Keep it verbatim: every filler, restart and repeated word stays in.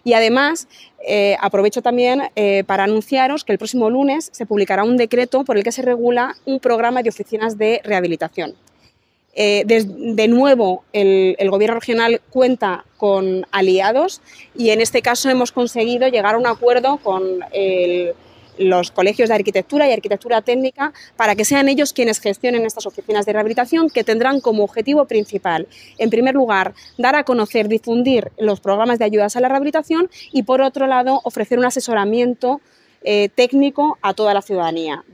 Y además, eh, aprovecho también eh, para anunciaros que el próximo lunes se publicará un decreto por el que se regula un programa de oficinas de rehabilitación. Eh, de, de nuevo, el, el Gobierno regional cuenta con aliados y en este caso hemos conseguido llegar a un acuerdo con el, los colegios de arquitectura y arquitectura técnica para que sean ellos quienes gestionen estas oficinas de rehabilitación, que tendrán como objetivo principal, en primer lugar, dar a conocer, difundir los programas de ayudas a la rehabilitación y, por otro lado, ofrecer un asesoramiento eh, técnico a toda la ciudadanía.